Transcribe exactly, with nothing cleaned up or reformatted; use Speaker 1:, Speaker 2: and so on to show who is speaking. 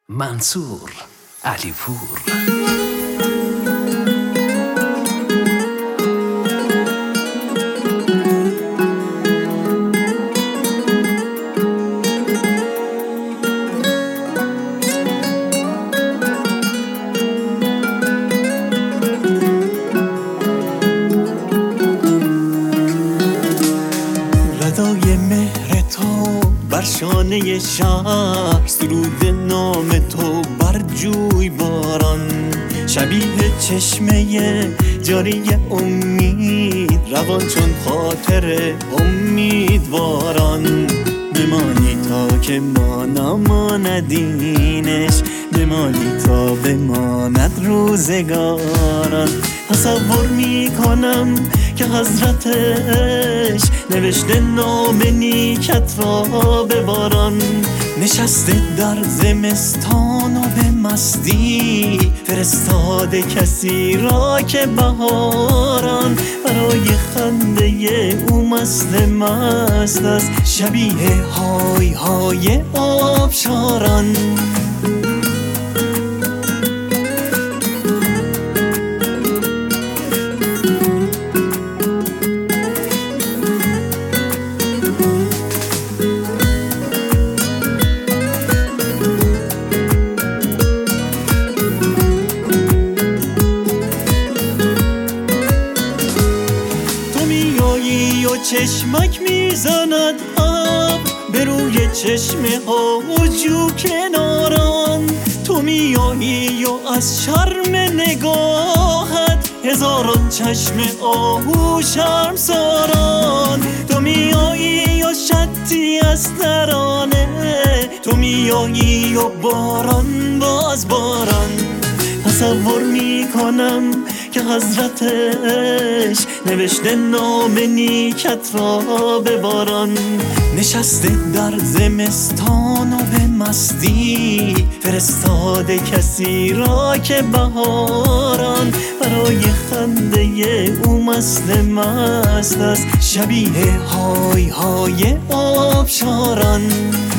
Speaker 1: منصور علیپور.
Speaker 2: ردای مهر تو بر شانه شهر، سرود نام تو بر جوی باران، شبیه چشمه جاری امید، روان چون خاطر امیدواران. بمانی تا که ما نماندینش، بمانی تا بماند روزگاران. تصور می کنم که حضرتش نوشته نام نیکت را به باران، نشسته در زمستان و به مستی فرستاده کسی را که بهاران برای خنده او مست مست است، شبیه های های آبشاران. و چشمک میزند آب به روی چشمه ها و جو کناران. تو میایی و از شرم نگاهت هزاران چشم آهو شرم ساران. تو میایی و شتی از ترانه، تو میایی و باران باز باران. تصور می کنم که حضرتش نوشته نام نیکت را به باران، نشسته در زمستان و به مستی فرستاده کسی را که بهاران برای خنده او مست مست است، شبیه های های آبشاران.